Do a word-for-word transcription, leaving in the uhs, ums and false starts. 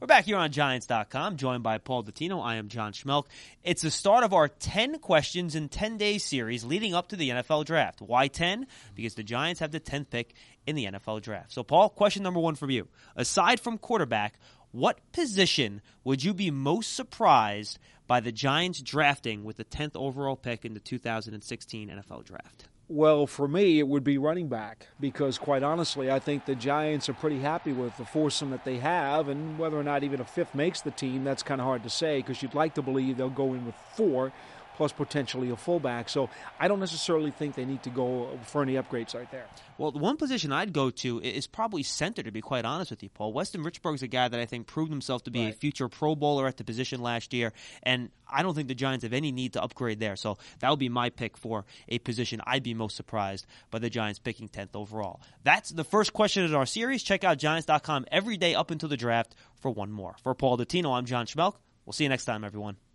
back here on Giants dot com, joined by Paul Dottino. I am John Schmelk. It's the start of our ten questions in ten days series leading up to the N F L Draft. Why ten? Because the Giants have the tenth pick in the N F L Draft. So, Paul, question number one from you. Aside from quarterback, what position would you be most surprised by the Giants drafting with the tenth overall pick in the two thousand sixteen N F L Draft? Well, for me, it would be running back because, quite honestly, I think the Giants are pretty happy with the foursome that they have, and whether or not even a fifth makes the team, that's kind of hard to say because you'd like to believe they'll go in with four plus potentially a fullback. So I don't necessarily think they need to go for any upgrades right there. Well, the one position I'd go to is probably center, to be quite honest with you, Paul. Weston Richburg's a guy that I think proved himself to be right. a future Pro Bowler at the position last year, and I don't think the Giants have any need to upgrade there. So that would be my pick for a position I'd be most surprised by the Giants picking tenth overall. That's the first question in our series. Check out Giants dot com every day up until the draft for one more. For Paul Dottino, I'm John Schmelk. We'll see you next time, everyone.